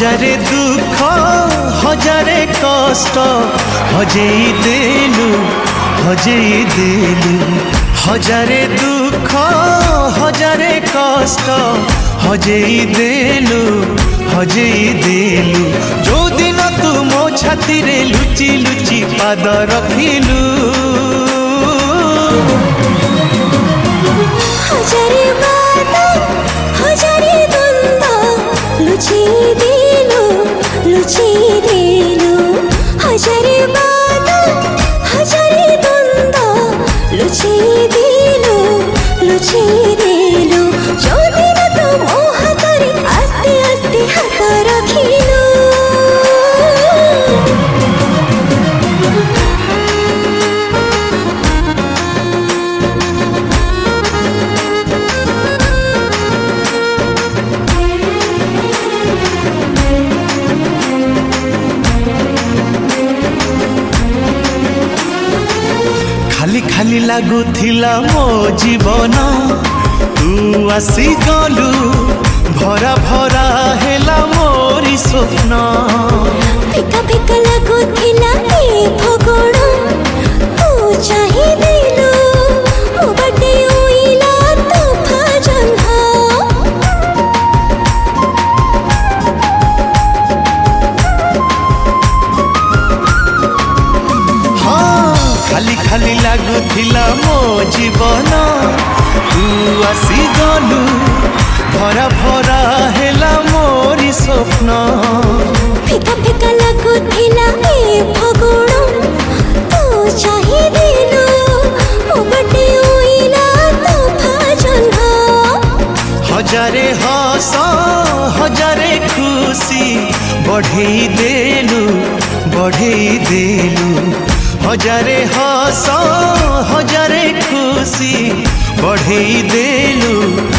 हजारे दुख हजारे कष्ट हजेई देलु हजारे दुख हजारे कष्ट हजेई देलु जो दिन तू मो छाती रे लुचि लुचि पाद रखिलु हजारे बात हजारे द्वंद्व लुचि देलु हजारे बात हजारे द्वंद्व लुचि देलु जो दिन तू मो हाथ रे आस्ते आस्ते हाथ रखिलु खाली खाली लागुथिला मो जीवन तू आसी गलु भरा भरा हेला मोरी स्वप्न फिका फिका लागुथिला ए भगोण तू चाहि देलु मो बाटे उइला तोफा जन्ह खाली खाली लागुथिला मो जीवन तू आसी गलु भरा भरा हेला मोरी स्वप्न फिका फिका लागुथिला ए भगोण तू चाहि देलु मो बाटे उइला तोफा जन्ह हजारे हस हजारे खुशी बढ़ेई देलु हजारे हस हजारे खुशी बढ़ेई देलु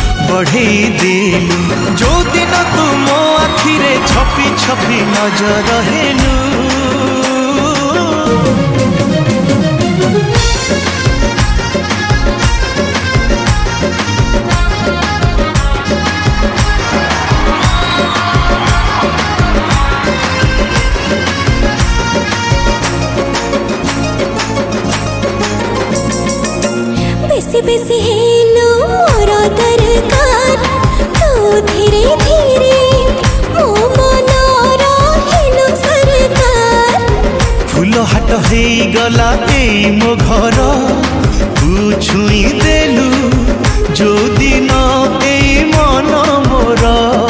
जो दिन तू मो आखिरे छपी छपी नजर हेलु बेसी बेसी हेलो मोर दरकार तू धीरे धीरे मो मनर हेलो सरकार फूल हाट हे गला ए मो घर तू छुई देलु जो दिन ए मन मोर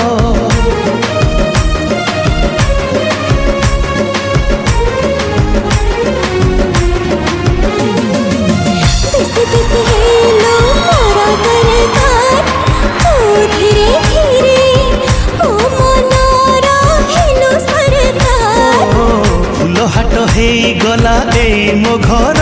बेसी बेसी हेलो मोर दरकार तू धीरे धीरे मो मनर हेलो सरकार फूल हाट हे गला ए मो घर